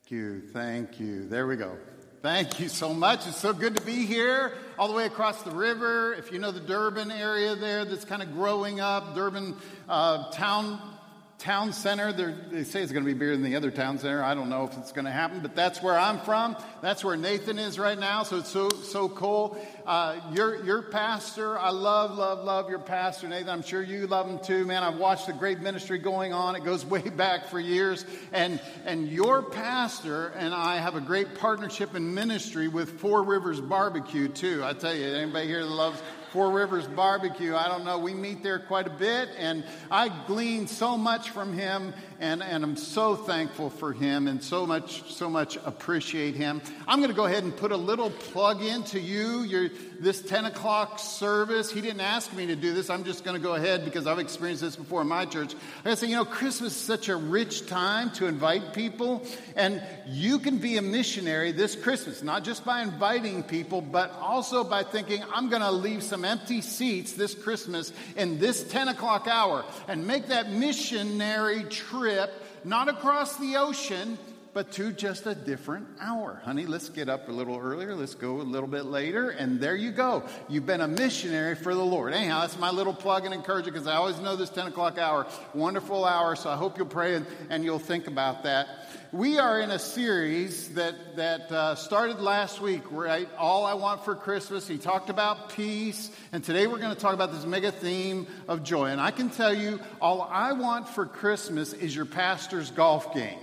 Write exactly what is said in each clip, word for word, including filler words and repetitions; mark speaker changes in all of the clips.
Speaker 1: you, thank you. There we go. Thank you so much. It's so good to be here all the way across the river. If you know the Durban area there that's kind of growing up, Durban uh, town town center, they say it's going to be bigger than the other town center. I don't know if it's going to happen, but that's where I'm from. That's where Nathan is right now, so it's so so cool. Uh, your your pastor, I love, love, love your pastor, Nathan. I'm sure you love him too, man. I've watched the great ministry going on. It goes way back for years. And and your pastor and I have a great partnership in ministry with Four Rivers Barbecue too. I tell you, anybody here that loves Four Rivers Barbecue, I don't know, we meet there quite a bit, and I glean so much from him, and, and I'm so thankful for him, and so much, so much appreciate him. I'm going to go ahead and put a little plug into you, your, this ten o'clock service. He didn't ask me to do this. I'm just going to go ahead because I've experienced this before in my church. I got to say, you know, Christmas is such a rich time to invite people, and you can be a missionary this Christmas, not just by inviting people, but also by thinking, I'm going to leave some empty seats this Christmas in this ten o'clock hour and make that missionary trip, not across the ocean, but to just a different hour. Honey, let's get up a little earlier. Let's go a little bit later. And there you go. You've been a missionary for the Lord. Anyhow, that's my little plug and encouragement because I always know this ten o'clock hour, wonderful hour. So I hope you'll pray and, and you'll think about that. We are in a series that, that uh, started last week, right? All I Want for Christmas. He talked about peace. And today we're going to talk about this mega theme of joy. And I can tell you, all I want for Christmas is your pastor's golf game.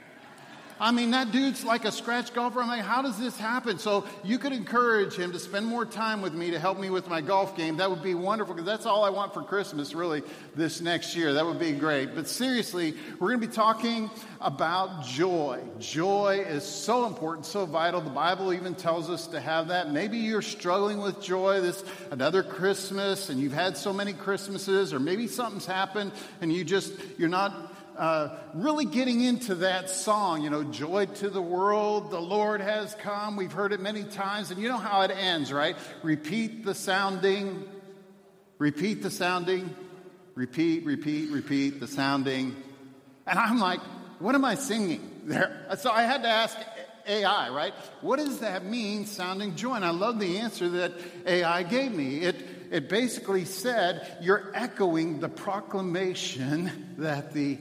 Speaker 1: I mean, that dude's like a scratch golfer. I'm like, how does this happen? So you could encourage him to spend more time with me to help me with my golf game. That would be wonderful because that's all I want for Christmas, really, this next year. That would be great. But seriously, we're going to be talking about joy. Joy is so important, so vital. The Bible even tells us to have that. Maybe you're struggling with joy this another Christmas, and you've had so many Christmases, or maybe something's happened, and you just, you're not Uh, really getting into that song, you know, joy to the world, the Lord has come. We've heard it many times, and you know how it ends, right? Repeat the sounding, repeat the sounding, repeat, repeat, repeat the sounding. And I'm like, what am I singing there? So I had to ask A I, right? What does that mean, sounding joy? And I love the answer that A I gave me. It it basically said, you're echoing the proclamation that the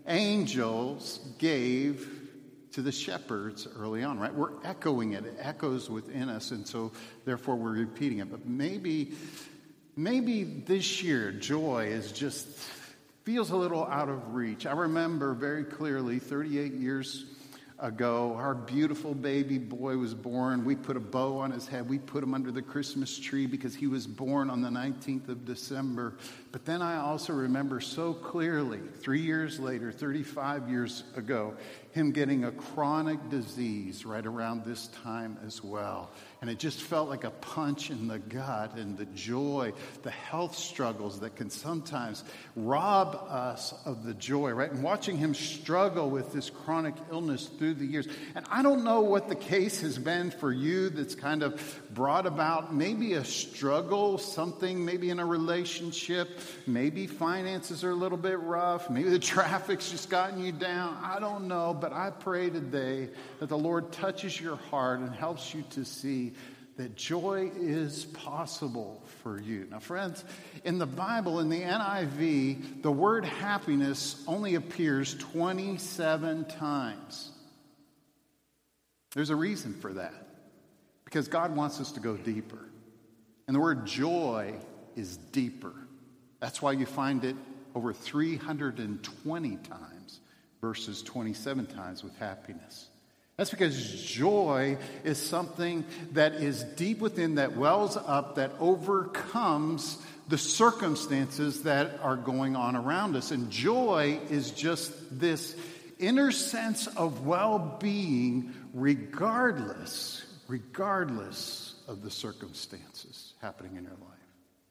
Speaker 1: angels gave to the shepherds early on, right? We're echoing it. It echoes within us, and so therefore we're repeating it. But maybe, maybe this year, joy is just feels a little out of reach. I remember very clearly thirty-eight years ago, our beautiful baby boy was born. We put a bow on his head. We put him under the Christmas tree because he was born on the nineteenth of December. But then I also remember so clearly, three years later, thirty-five years ago, him getting a chronic disease right around this time as well. And it just felt like a punch in the gut, and the joy, the health struggles that can sometimes rob us of the joy, right? And watching him struggle with this chronic illness through the years. And I don't know what the case has been for you that's kind of brought about maybe a struggle, something maybe in a relationship, maybe finances are a little bit rough, maybe the traffic's just gotten you down. I don't know, but I pray today that the Lord touches your heart and helps you to see that joy is possible for you. Now, friends, in the Bible, in the N I V, the word happiness only appears twenty-seven times. There's a reason for that, because God wants us to go deeper. And the word joy is deeper. That's why you find it over three hundred twenty times versus twenty-seven times with happiness. That's because joy is something that is deep within, that wells up, that overcomes the circumstances that are going on around us. And joy is just this inner sense of well-being regardless, regardless of the circumstances happening in your life.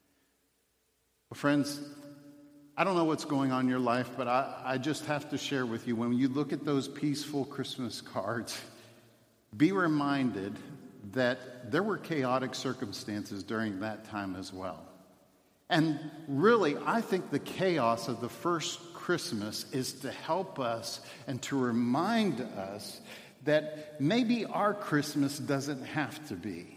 Speaker 1: Well, friends, I don't know what's going on in your life, but I, I just have to share with you, when you look at those peaceful Christmas cards, be reminded that there were chaotic circumstances during that time as well. And really, I think the chaos of the first Christmas is to help us and to remind us that maybe our Christmas doesn't have to be.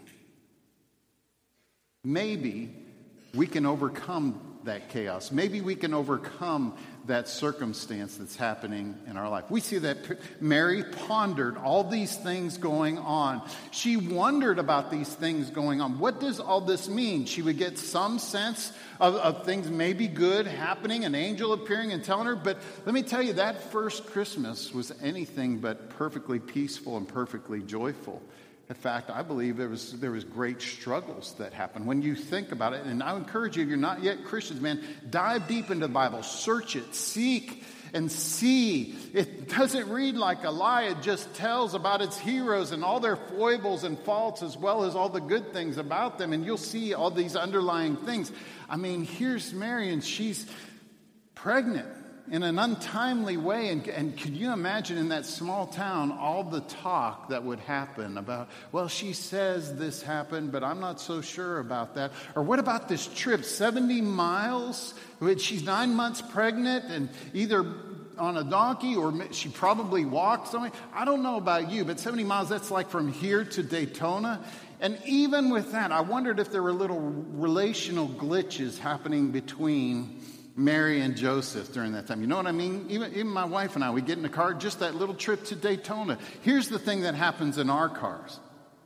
Speaker 1: Maybe we can overcome that chaos. Maybe we can overcome that circumstance that's happening in our life. We see that Mary pondered all these things going on. She wondered about these things going on. What does all this mean? She would get some sense of, of things maybe good happening, an angel appearing and telling her. But let me tell you, that first Christmas was anything but perfectly peaceful and perfectly joyful. In fact, I believe there was there was great struggles that happened. When you think about it, and I encourage you, if you're not yet Christians, man, dive deep into the Bible. Search it, seek, and see. It doesn't read like a lie. It just tells about its heroes and all their foibles and faults, as well as all the good things about them. And you'll see all these underlying things. I mean, here's Mary, and she's pregnant in an untimely way. And, and could you imagine in that small town all the talk that would happen about, well, she says this happened, but I'm not so sure about that. Or what about this trip, seventy miles? She's nine months pregnant and either on a donkey or she probably walked somewhere. I don't know about you, but seventy miles, that's like from here to Daytona. And even with that, I wondered if there were little relational glitches happening between Mary and Joseph during that time. You know what I mean? Even, even my wife and I, we get in the car, just that little trip to Daytona. Here's the thing that happens in our cars.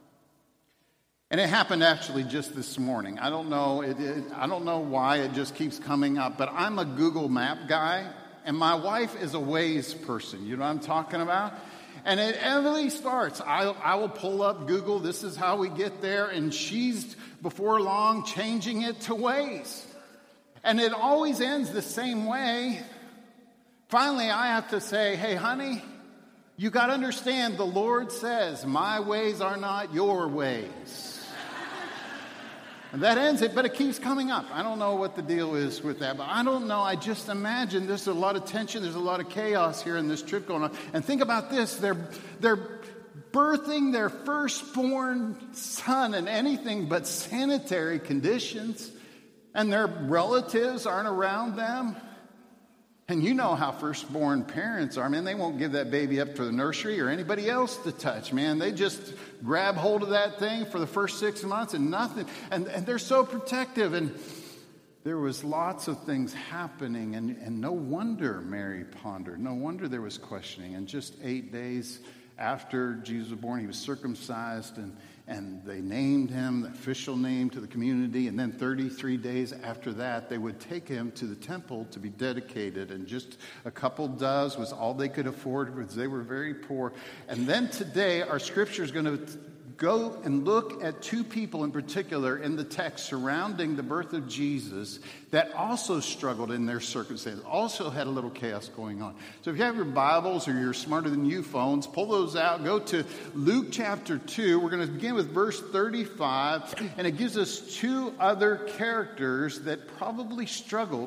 Speaker 1: And it happened actually just this morning. I don't know, it, it, I don't know why it just keeps coming up, but I'm a Google Map guy, and my wife is a Waze person. You know what I'm talking about? And it every starts. I, I will pull up Google. This is how we get there. And she's, before long, changing it to Waze. And it always ends the same way. Finally, I have to say, hey, honey, you got to understand the Lord says, my ways are not your ways. And that ends it, but it keeps coming up. I don't know what the deal is with that, but I don't know. I just imagine there's a lot of tension. There's a lot of chaos here in this trip going on. And think about this. They're, they're birthing their firstborn son in anything but sanitary conditions. And their relatives aren't around them. And you know how firstborn parents are, man. They won't give that baby up to the nursery or anybody else to touch, man. They just grab hold of that thing for the first six months and nothing. And, and they're so protective. And there was lots of things happening. And, and no wonder Mary pondered. No wonder there was questioning. And just eight days after Jesus was born, he was circumcised, and And they named him, the official name to the community. And then thirty-three days after that, they would take him to the temple to be dedicated. And just a couple doves was all they could afford because they were very poor. And then today, our scripture is going to go and look at two people in particular in the text surrounding the birth of Jesus that also struggled in their circumstances, also had a little chaos going on. So if you have your Bibles or your smarter than you phones, pull those out, go to Luke chapter two. We're going to begin with verse thirty-five, and it gives us two other characters that probably struggled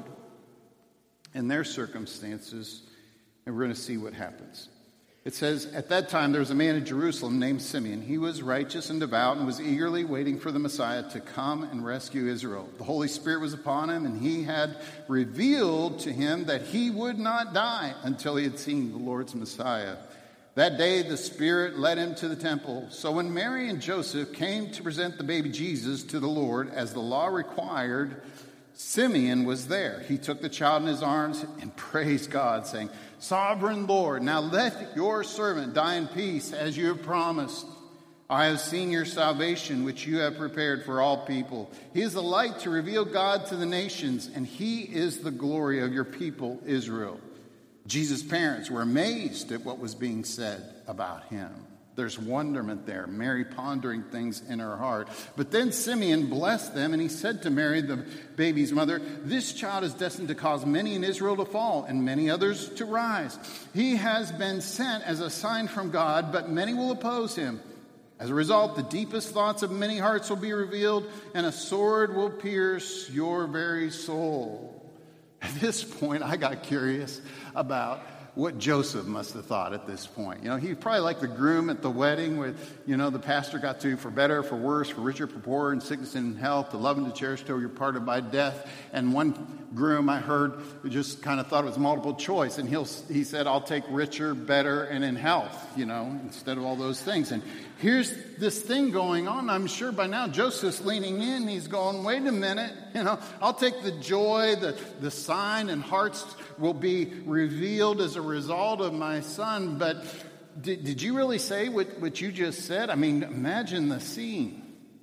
Speaker 1: in their circumstances, and we're going to see what happens. It says, at that time there was a man in Jerusalem named Simeon. He was righteous and devout and was eagerly waiting for the Messiah to come and rescue Israel. The Holy Spirit was upon him, and he had revealed to him that he would not die until he had seen the Lord's Messiah. That day the Spirit led him to the temple. So when Mary and Joseph came to present the baby Jesus to the Lord, as the law required, Simeon was there. He took the child in his arms and praised God, saying, Sovereign Lord, now let your servant die in peace as you have promised. I have seen your salvation, which you have prepared for all people. He is the light to reveal God to the nations, and he is the glory of your people, Israel. Jesus' parents were amazed at what was being said about him. There's wonderment there, Mary pondering things in her heart. But then Simeon blessed them, and he said to Mary, the baby's mother, this child is destined to cause many in Israel to fall and many others to rise. He has been sent as a sign from God, but many will oppose him. As a result, the deepest thoughts of many hearts will be revealed, and a sword will pierce your very soul. At this point, I got curious about what Joseph must have thought at this point. You know, he probably like the groom at the wedding where, you know, the pastor got to, for better, for worse, for richer, for poorer, in sickness and in health, to love and to cherish till you're parted by death. And one groom I heard just kind of thought it was multiple choice. And he'll, he said, I'll take richer, better, and in health, you know, instead of all those things. And here's this thing going on. I'm sure by now Joseph's leaning in. He's going, wait a minute, you know, I'll take the joy, the, the sign and hearts will be revealed as a result of my son. But did, did you really say what, what you just said? I mean, imagine the scene.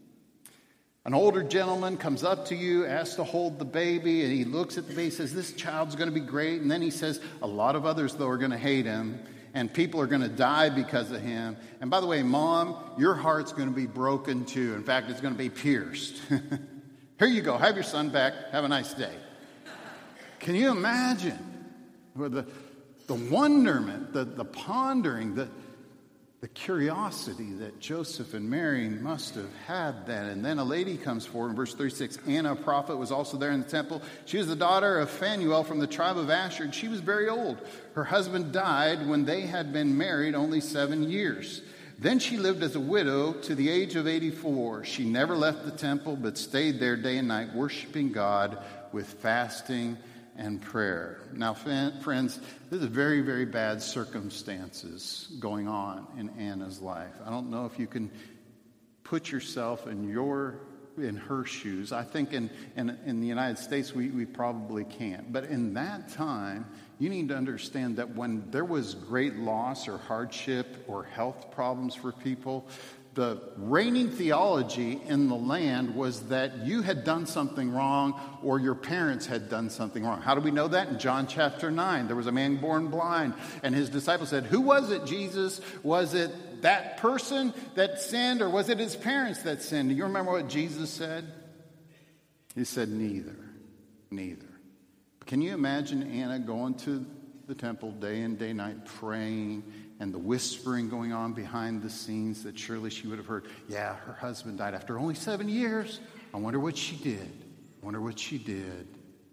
Speaker 1: An older gentleman comes up to you, asks to hold the baby, and he looks at the baby, says, this child's going to be great. And then he says, a lot of others, though, are going to hate him, and people are going to die because of him. And by the way, Mom, your heart's going to be broken too. In fact, it's going to be pierced. Here you go. Have your son back. Have a nice day. Can you imagine the, the wonderment, the, the pondering, the The curiosity that Joseph and Mary must have had then. And then a lady comes forward in verse thirty-six. Anna, a prophet, was also there in the temple. She was the daughter of Phanuel from the tribe of Asher, and she was very old. Her husband died when they had been married only seven years. Then she lived as a widow to the age of eighty-four. She never left the temple, but stayed there day and night, worshiping God with fasting and prayer. Now, friends, this is very, very bad circumstances going on in Anna's life. I don't know if you can put yourself in your in her shoes. I think in, in, in the United States, we, we probably can't. But in that time, you need to understand that when there was great loss or hardship or health problems for people, the reigning theology in the land was that you had done something wrong or your parents had done something wrong. How do we know that? In John chapter nine, there was a man born blind, and his disciples said, who was it, Jesus? Was it that person that sinned, or was it his parents that sinned? Do you remember what Jesus said? He said, neither, neither. Can you imagine Anna going to the temple day and day night praying, and the whispering going on behind the scenes that surely she would have heard? Yeah, her husband died after only seven years. I wonder what she did. I wonder what she did.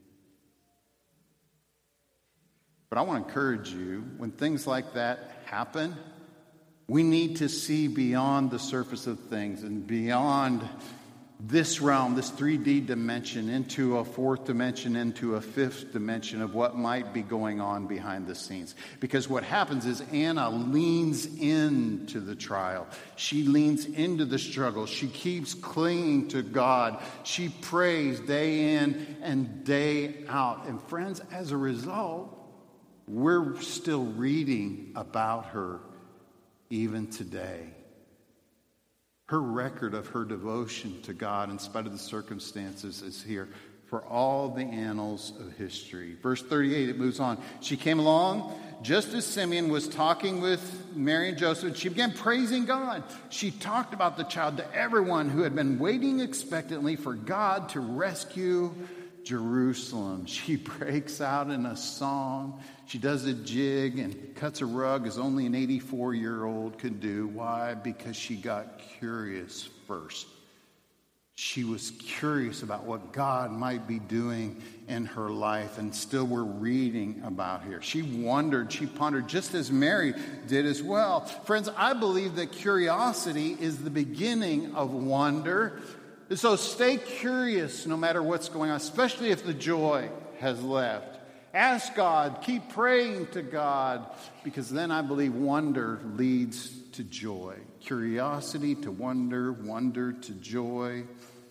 Speaker 1: But I want to encourage you, when things like that happen, we need to see beyond the surface of things and beyond this realm, this three D dimension, into a fourth dimension, into a fifth dimension of what might be going on behind the scenes. Because what happens is Anna leans into the trial. She leans into the struggle. She keeps clinging to God. She prays day in and day out. And friends, as a result, we're still reading about her even today. Her record of her devotion to God in spite of the circumstances is here for all the annals of history. Verse thirty-eight, it moves on. She came along just as Simeon was talking with Mary and Joseph. She began praising God. She talked about the child to everyone who had been waiting expectantly for God to rescue Jerusalem. She breaks out in a song. She does a jig and cuts a rug as only an eighty-four-year-old could do. Why? Because she got curious first. She was curious about what God might be doing in her life, and still we're reading about here. She wondered, she pondered, just as Mary did as well. Friends, I believe that curiosity is the beginning of wonder. So stay curious no matter what's going on, especially if the joy has left. Ask God, keep praying to God, because then I believe wonder leads to joy. Curiosity to wonder, wonder to joy.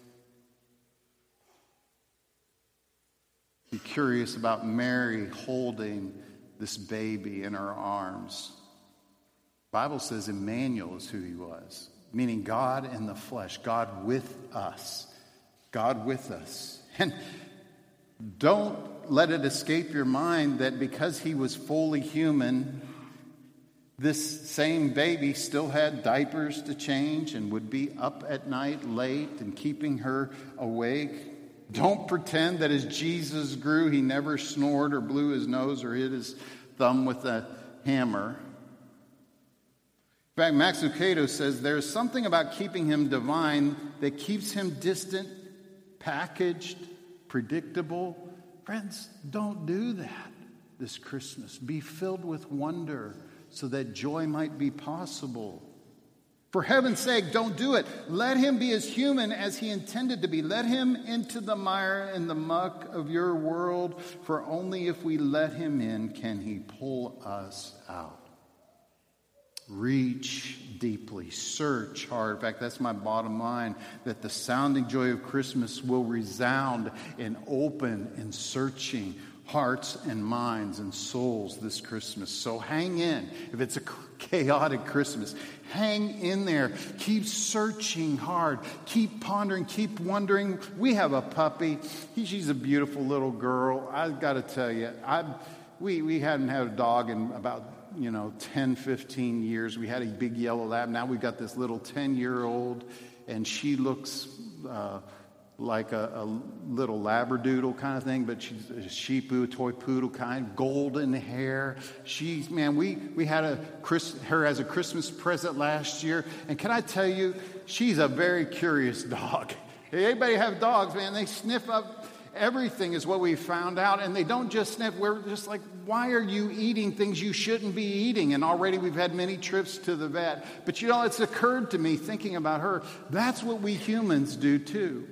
Speaker 1: Be curious about Mary holding this baby in her arms. The Bible says Emmanuel is who he was, meaning God in the flesh, God with us, God with us. And don't let it escape your mind that because he was fully human, this same baby still had diapers to change and would be up at night late and keeping her awake. Don't pretend that as Jesus grew, he never snored or blew his nose or hit his thumb with a hammer. In fact, Max Lucado says there's something about keeping him divine that keeps him distant, packaged, predictable. Friends, don't do that. this Christmas. Be filled with wonder so that joy might be possible. For heaven's sake, don't do it. Let him be as human as he intended to be. Let him into the mire and the muck of your world, for only if we let him in can he pull us out. Reach deeply, search hard. In fact, that's my bottom line, that the sounding joy of Christmas will resound in open and searching hearts and minds and souls this Christmas. So hang in. If it's a chaotic Christmas, hang in there. Keep searching hard. Keep pondering. Keep wondering. We have a puppy. He, she's a beautiful little girl. I've got to tell you, I we we hadn't had a dog in about you know, ten, fifteen years. We had a big yellow lab. Now we've got this little ten-year-old, and she looks uh, like a, a little labradoodle kind of thing, but she's a sheepoo, toy poodle kind, golden hair. She's, man, we, we had a Chris, her as a Christmas present last year, and can I tell you, she's a very curious dog. Anybody have dogs, man, they sniff up everything is what we found out, and they don't just sniff. We're just like, why are you eating things you shouldn't be eating? And already we've had many trips to the vet. But you know, it's occurred to me thinking about her, that's what we humans do too.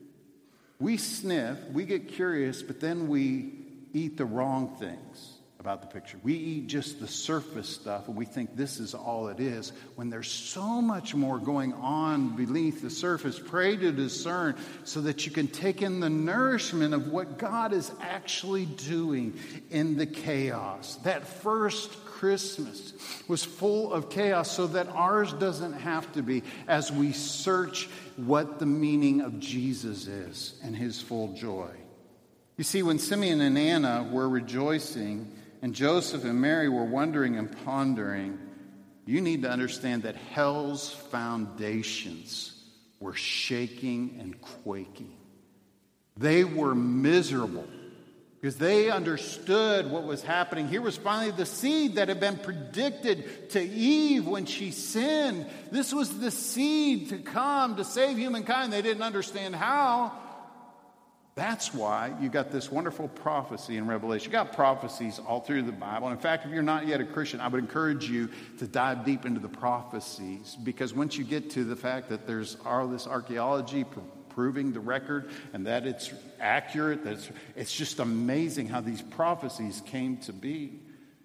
Speaker 1: We sniff, we get curious, but then we eat the wrong things about the picture. We eat just the surface stuff, and we think this is all it is, when there's so much more going on beneath the surface. Pray to discern so that you can take in the nourishment of what God is actually doing in the chaos. That first Christmas was full of chaos so that ours doesn't have to be, as we search what the meaning of Jesus is and his full joy. You see, when Simeon and Anna were rejoicing and Joseph and Mary were wondering and pondering, you need to understand that hell's foundations were shaking and quaking. They were miserable because they understood what was happening. Here was finally the seed that had been predicted to Eve when she sinned. This was the seed to come to save humankind. They didn't understand how. That's why you got this wonderful prophecy in Revelation. You got prophecies all through the Bible. In fact, if you're not yet a Christian, I would encourage you to dive deep into the prophecies, because once you get to the fact that there's all this archaeology pr- proving the record and that it's accurate, that it's, it's just amazing how these prophecies came to be.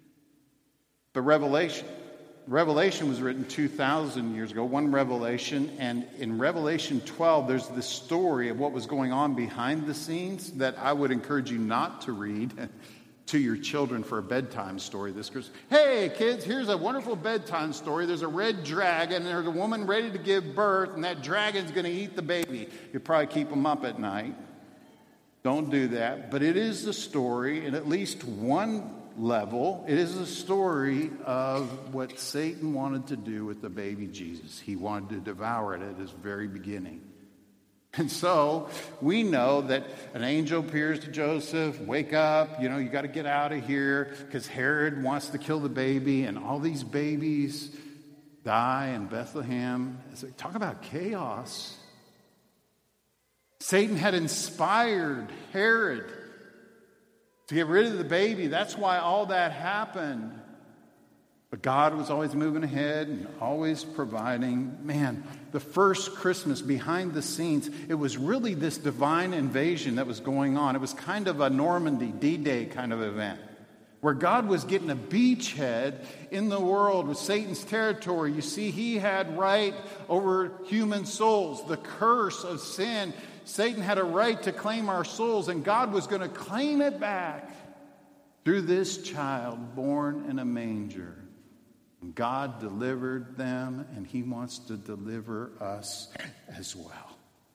Speaker 1: But Revelation, Revelation was written two thousand years ago, one Revelation, and in Revelation twelve, there's this story of what was going on behind the scenes that I would encourage you not to read to your children for a bedtime story this Christmas. Hey, kids, here's a wonderful bedtime story. There's a red dragon, and there's a woman ready to give birth, and that dragon's going to eat the baby. You'll probably keep them up at night. Don't do that. But it is the story, in at least one level, it is a story of what Satan wanted to do with the baby Jesus. He wanted to devour it at his very beginning. And so we know that an angel appears to Joseph, wake up, you know, you got to get out of here, because Herod wants to kill the baby, and all these babies die in Bethlehem. It's like, talk about chaos. Satan had inspired Herod to get rid of the baby. That's why all that happened. But God was always moving ahead and always providing. Man, the first Christmas behind the scenes, it was really this divine invasion that was going on. It was kind of a Normandy, D-Day kind of event, where God was getting a beachhead in the world with Satan's territory. You see, he had right over human souls. The curse of sin, Satan had a right to claim our souls, and God was going to claim it back through this child born in a manger. God delivered them, and he wants to deliver us as well.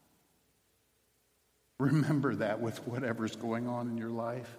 Speaker 1: Remember that with whatever's going on in your life.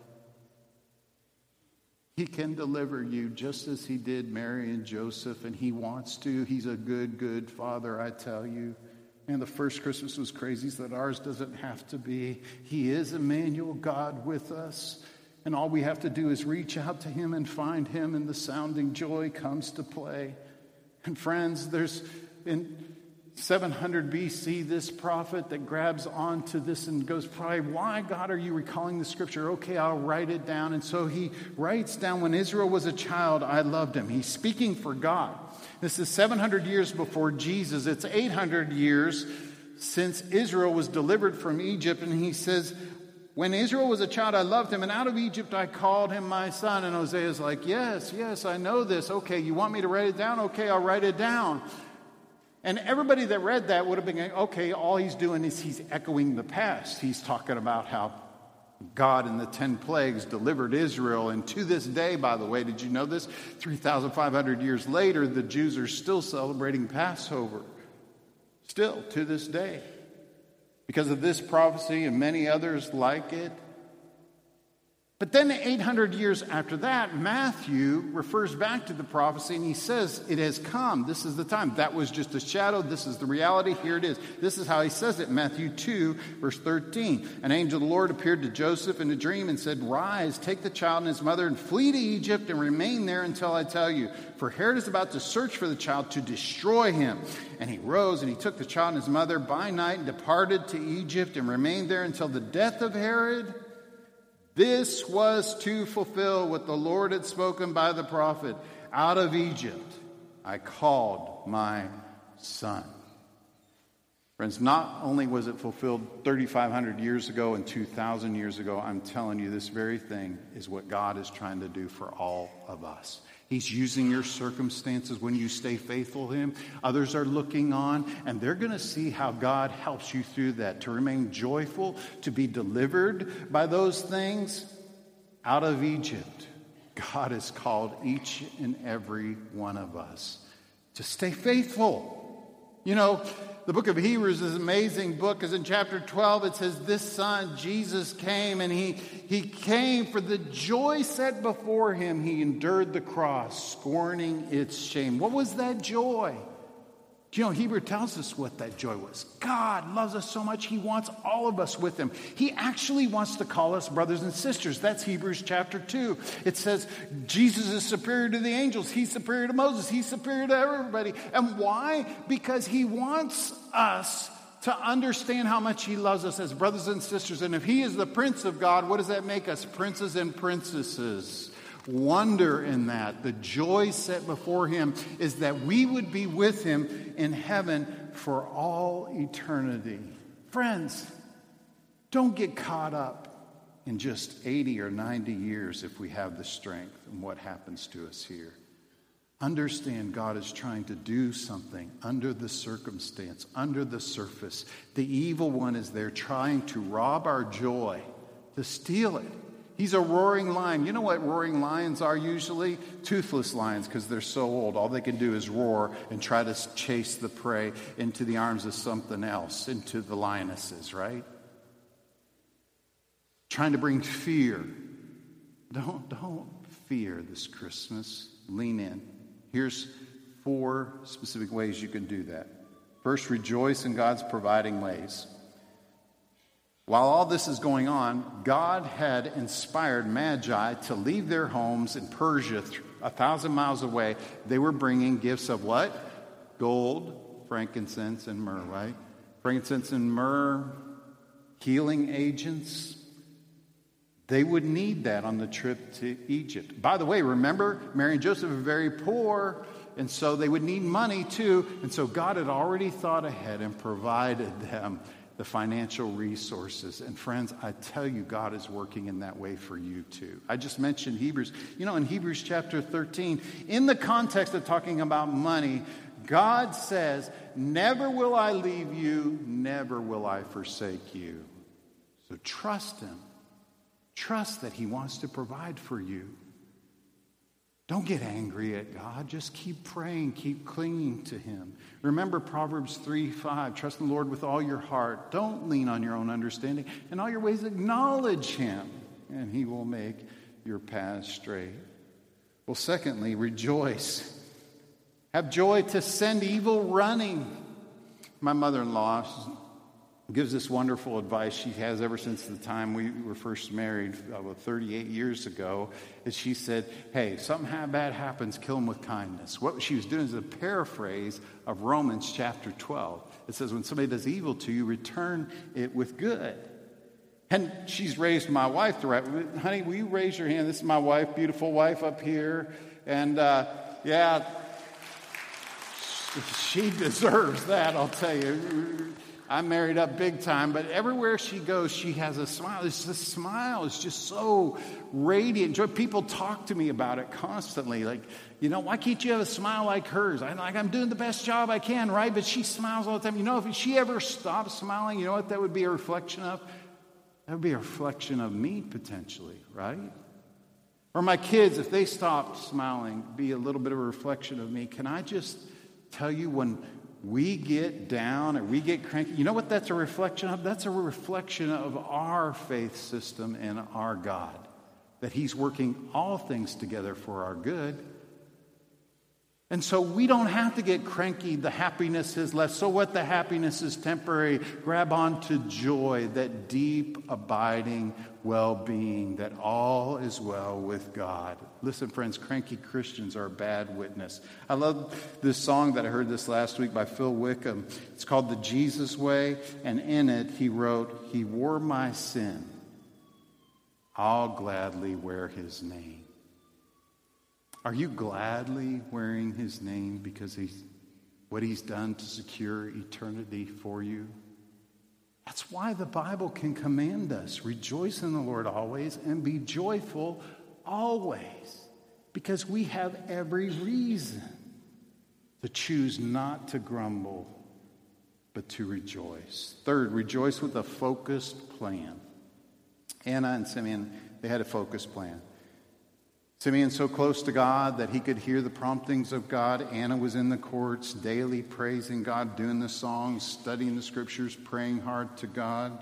Speaker 1: He can deliver you just as he did Mary and Joseph, and he wants to. He's a good, good father, I tell you. And the first Christmas was crazy, so that ours doesn't have to be. He is Emmanuel, God with us. And all we have to do is reach out to him and find him, and the sounding joy comes to play. And friends, there's in seven hundred B C, this prophet that grabs onto this and goes, probably, why, God, are you recalling the scripture? Okay, I'll write it down. And so he writes down, when Israel was a child, I loved him. He's speaking for God. This is seven hundred years before Jesus. It's eight hundred years since Israel was delivered from Egypt. And he says, when Israel was a child, I loved him. And out of Egypt, I called him my son. And Hosea's like, yes, yes, I know this. Okay, you want me to write it down? Okay, I'll write it down. And everybody that read that would have been, okay, all he's doing is he's echoing the past. He's talking about how God in the ten plagues delivered Israel. And to this day, by the way, did you know this? three thousand five hundred years later, the Jews are still celebrating Passover. Still, to this day. Because of this prophecy and many others like it. But then eight hundred years after that, Matthew refers back to the prophecy and he says, it has come. This is the time. That was just a shadow. This is the reality. Here it is. This is how he says it. Matthew two, verse thirteen. An angel of the Lord appeared to Joseph in a dream and said, rise, take the child and his mother and flee to Egypt and remain there until I tell you. For Herod is about to search for the child to destroy him. And he rose and he took the child and his mother by night and departed to Egypt and remained there until the death of Herod. This was to fulfill what the Lord had spoken by the prophet. Out of Egypt I called my son. Friends, not only was it fulfilled thirty-five hundred years ago and two thousand years ago, I'm telling you this very thing is what God is trying to do for all of us. He's using your circumstances when you stay faithful to him. Others are looking on, and they're going to see how God helps you through that, to remain joyful, to be delivered by those things. Out of Egypt, God has called each and every one of us to stay faithful. You know, the book of Hebrews is an amazing book, because in chapter twelve it says, this son, Jesus, came, and he, he came for the joy set before him. He endured the cross, scorning its shame. What was that joy? You know, Hebrew tells us what that joy was. God loves us so much, he wants all of us with him. He actually wants to call us brothers and sisters. That's Hebrews chapter two. It says Jesus is superior to the angels. He's superior to Moses. He's superior to everybody. And why? Because he wants us to understand how much he loves us as brothers and sisters. And if he is the Prince of God, what does that make us? Princes and princesses. Wonder in that. The joy set before him is that we would be with him in heaven for all eternity. Friends, don't get caught up in just eighty or ninety years if we have the strength and what happens to us here. Understand God is trying to do something under the circumstance, under the surface. The evil one is there trying to rob our joy, to steal it. He's a roaring lion. You know what roaring lions are usually? Toothless lions, because they're so old. All they can do is roar and try to chase the prey into the arms of something else, into the lionesses, right? Trying to bring fear. Don't, don't fear this Christmas. Lean in. Here's four specific ways you can do that. First, rejoice in God's providing ways. While all this is going on, God had inspired Magi to leave their homes in Persia a thousand miles away. They were bringing gifts of what? Gold, frankincense, and myrrh, right? Frankincense and myrrh, healing agents. They would need that on the trip to Egypt. By the way, remember, Mary and Joseph are very poor, and so they would need money too. And so God had already thought ahead and provided them the financial resources. And friends, I tell you, God is working in that way for you too. I just mentioned Hebrews. You know, in Hebrews chapter thirteen, in the context of talking about money, God says, never will I leave you, never will I forsake you. So trust him. Trust that he wants to provide for you. Don't get angry at God. Just keep praying. Keep clinging to him. Remember Proverbs three five. Trust in the Lord with all your heart. Don't lean on your own understanding. In all your ways acknowledge him, and he will make your paths straight. Well, secondly, rejoice. Have joy to send evil running. My mother-in-law, gives this wonderful advice she has ever since the time we were first married, uh, thirty-eight years ago, is she said, hey, if something bad happens, kill them with kindness. What she was doing is a paraphrase of Romans chapter twelve. It says, when somebody does evil to you, return it with good. And she's raised my wife the right way. Honey, will you raise your hand? This is my wife, beautiful wife up here. And uh, yeah, she deserves that, I'll tell you. I'm married up big time, but everywhere she goes, she has a smile. It's this smile is just so radiant. Joy. People talk to me about it constantly. Like, you know, why can't you have a smile like hers? I'm like, I'm doing the best job I can, right? But she smiles all the time. You know, if she ever stopped smiling, you know what that would be a reflection of? That would be a reflection of me, potentially, right? Or my kids, if they stopped smiling, be a little bit of a reflection of me. Can I just tell you, when we get down or we get cranky, you know what that's a reflection of? That's a reflection of our faith system and our God, that he's working all things together for our good. And so we don't have to get cranky. The happiness is less. So what? The happiness is temporary. Grab on to joy, that deep, abiding well-being, that all is well with God. Listen, friends, cranky Christians are a bad witness. I love this song that I heard this last week by Phil Wickham. It's called The Jesus Way, and in it he wrote, he wore my sin. I'll gladly wear his name. Are you gladly wearing his name because he's what he's done to secure eternity for you? That's why the Bible can command us, rejoice in the Lord always and be joyful always, because we have every reason to choose not to grumble, but to rejoice. Third, rejoice with a focused plan. Anna and Simeon, they had a focused plan. Simeon so close to God that he could hear the promptings of God. Anna was in the courts daily praising God, doing the songs, studying the scriptures, praying hard to God.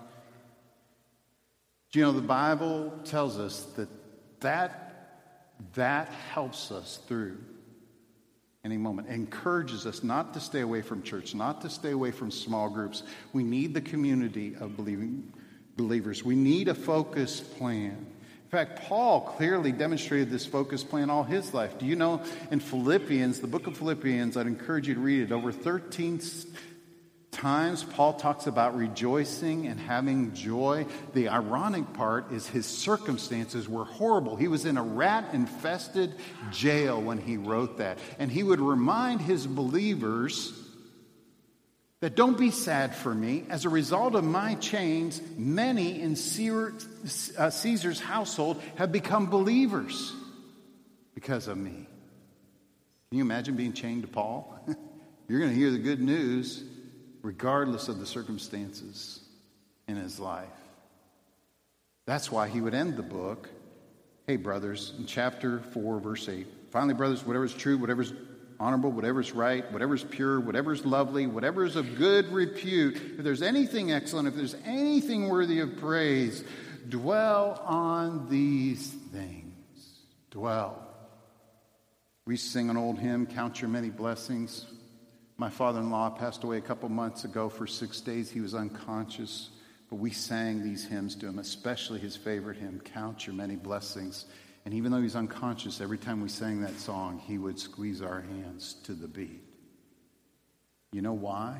Speaker 1: Do you know, the Bible tells us that that, that helps us through any moment. It encourages us not to stay away from church, not to stay away from small groups. We need the community of believing believers. We need a focused plan. In fact, Paul clearly demonstrated this focused plan all his life. Do you know, in Philippians, the book of Philippians, I'd encourage you to read it. Over thirteen times, Paul talks about rejoicing and having joy. The ironic part is his circumstances were horrible. He was in a rat-infested jail when he wrote that. And he would remind his believers that don't be sad for me. As a result of my chains, many in Caesar's household have become believers because of me. Can you imagine being chained to Paul? You're going to hear the good news regardless of the circumstances in his life. That's why he would end the book, hey, brothers, in chapter four, verse eight. Finally, brothers, whatever is true, whatever is honorable, whatever is right, whatever is pure, whatever is lovely, whatever is of good repute, if there's anything excellent, if there's anything worthy of praise, dwell on these things. Dwell. We sing an old hymn, Count Your Many Blessings. My father-in-law passed away a couple months ago. For six days he was unconscious, but we sang these hymns to him, especially his favorite hymn, Count Your Many Blessings. And even though he's unconscious, every time we sang that song, he would squeeze our hands to the beat. You know why?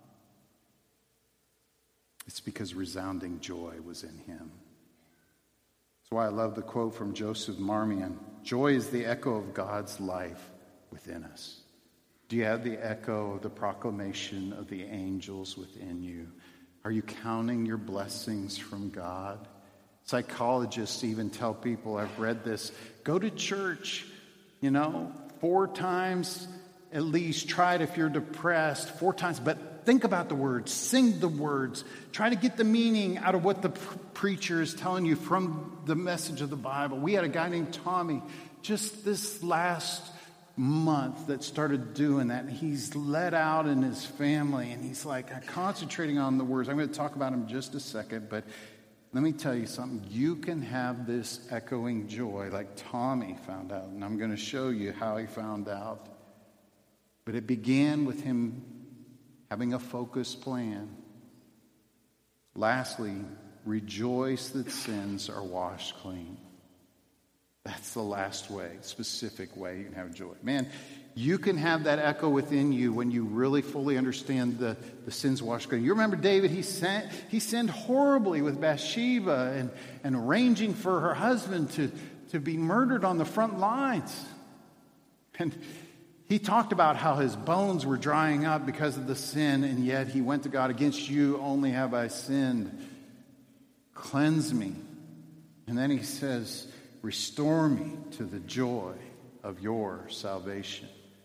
Speaker 1: It's because resounding joy was in him. That's why I love the quote from Joseph Marmion. Joy is the echo of God's life within us. Do you have the echo of the proclamation of the angels within you? Are you counting your blessings from God? Psychologists even tell people, I've read this, go to church, you know, four times at least. Try it if you're depressed, four times. But think about the words, sing the words. Try to get the meaning out of what the preacher is telling you from the message of the Bible. We had a guy named Tommy just this last month that started doing that. And he's let out in his family, and he's like concentrating on the words. I'm going to talk about him in just a second, but let me tell you something. You can have this echoing joy like Tommy found out, and I'm going to show you how he found out. But it began with him having a focused plan. Lastly, rejoice that sins are washed clean. That's the last way, specific way you can have joy. Man, you can have that echo within you when you really fully understand the, the sins washed clean. You remember David, he sinned, he sinned horribly with Bathsheba and, and arranging for her husband to, to be murdered on the front lines. And he talked about how his bones were drying up because of the sin, and yet he went to God, against you only have I sinned. Cleanse me. And then he says, restore me to the joy of your salvation.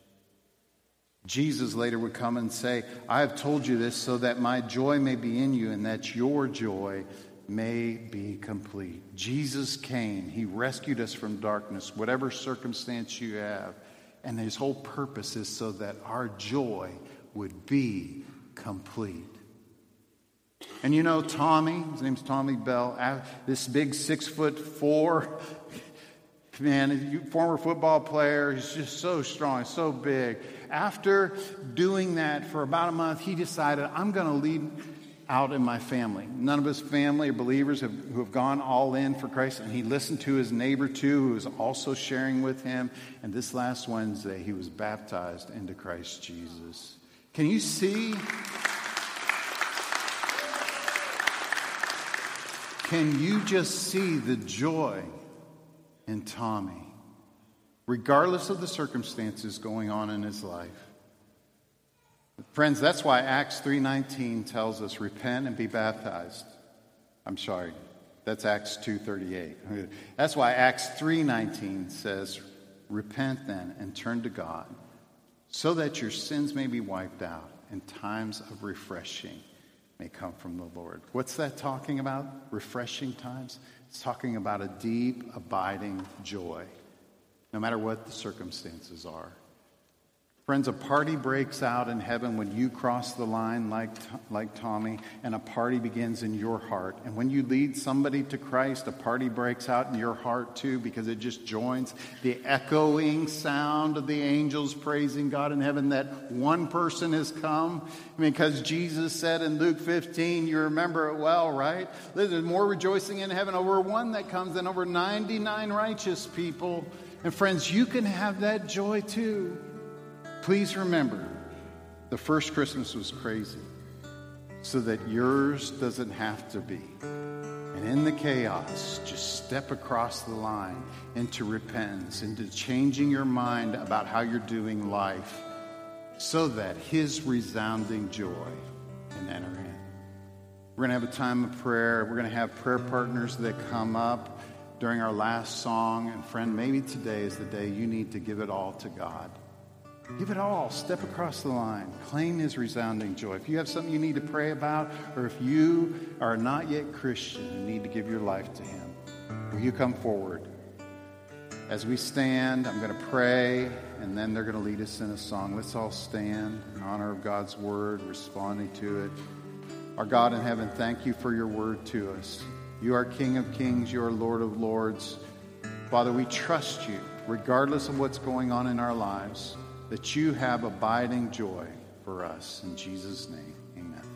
Speaker 1: Jesus later would come and say, I have told you this so that my joy may be in you and that your joy may be complete. Jesus came. He rescued us from darkness, whatever circumstance you have. And his whole purpose is so that our joy would be complete. And you know, Tommy, his name's Tommy Bell, this big six foot four, man, former football player, he's just so strong, so big. After doing that for about a month, he decided, I'm going to lead out in my family. None of his family or believers have, who have gone all in for Christ. And he listened to his neighbor too, who was also sharing with him. And this last Wednesday, he was baptized into Christ Jesus. Can you see? Can you just see the joy in Tommy, regardless of the circumstances going on in his life? Friends, that's why Acts three nineteen tells us, repent and be baptized. I'm sorry, that's Acts two thirty-eight. That's why Acts three nineteen says, repent then and turn to God, so that your sins may be wiped out and times of refreshing may come from the Lord. What's that talking about? Refreshing times? It's talking about a deep, abiding joy, no matter what the circumstances are. Friends, a party breaks out in heaven when you cross the line like, like Tommy, and a party begins in your heart. And when you lead somebody to Christ, a party breaks out in your heart too, because it just joins the echoing sound of the angels praising God in heaven that one person has come. Because Jesus said in Luke fifteen, you remember it well, right? There's more rejoicing in heaven over one that comes than over ninety-nine righteous people. And friends, you can have that joy too. Please remember, the first Christmas was crazy, so that yours doesn't have to be. And in the chaos, just step across the line into repentance, into changing your mind about how you're doing life, so that his resounding joy can enter in. We're going to have a time of prayer. We're going to have prayer partners that come up during our last song. And friend, maybe today is the day you need to give it all to God. Give it all. Step across the line. Claim his resounding joy. If you have something you need to pray about, or if you are not yet Christian and need to give your life to him, will you come forward? As we stand, I'm going to pray, and then they're going to lead us in a song. Let's all stand in honor of God's word, responding to it. Our God in heaven, thank you for your word to us. You are King of kings. You are Lord of lords. Father, we trust you, regardless of what's going on in our lives, that you have abiding joy for us. In Jesus' name, amen.